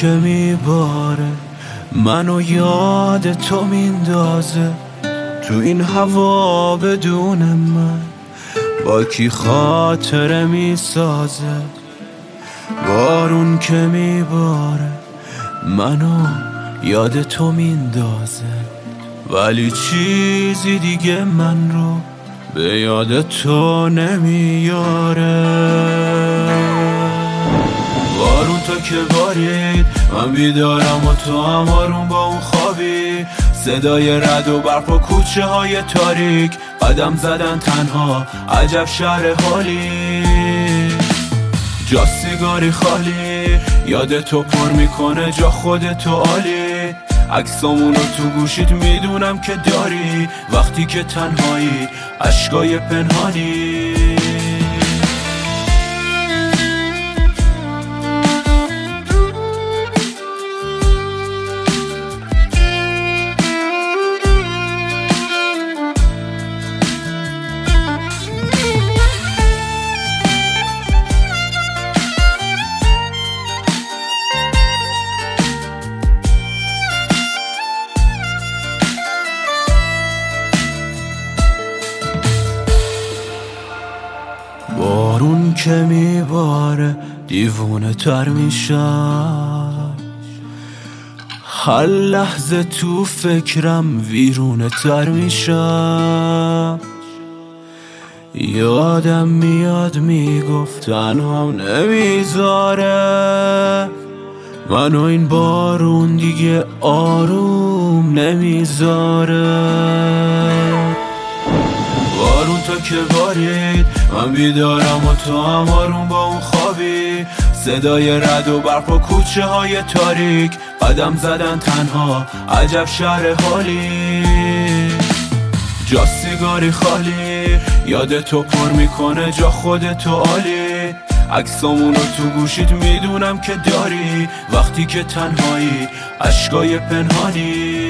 که میباره منو یاد تو میندازه، تو این هوا بدون من با کی خاطره میسازه. بارون که میباره منو یاد تو میندازه، ولی چیزی دیگه من رو به یاد تو نمیاره. بارون تا که بارید من بیدارم و تو هم آروم با اون خوابی، صدای رد و برق و کوچه های تاریک، قدم زدن تنها عجب شهر حالی. جا سیگاری خالی یاد تو پر میکنه جا خودتو عالی، عکسامونو تو گوشیت میدونم که داری، وقتی که تنهایی عشقای پنهانی. بارون که میباره دیوونه تر میشم، هر لحظه تو فکرم ویرونه تر میشم. یادم میاد میگفت تنهام نمیذاره، منو این بارون دیگه آروم نمیذاره. بارون تا که بارید من بیدارم و تو هم آروم با اون خوابی، صدای رد و برق و کوچه های تاریک، قدم زدن تنها عجب شهر حالی. جا سیگاری خالی یاد تو پر میکنه جا خودتو عالی، عکسامونو تو گوشیت میدونم که داری، وقتی که تنهایی عشقای پنهانی.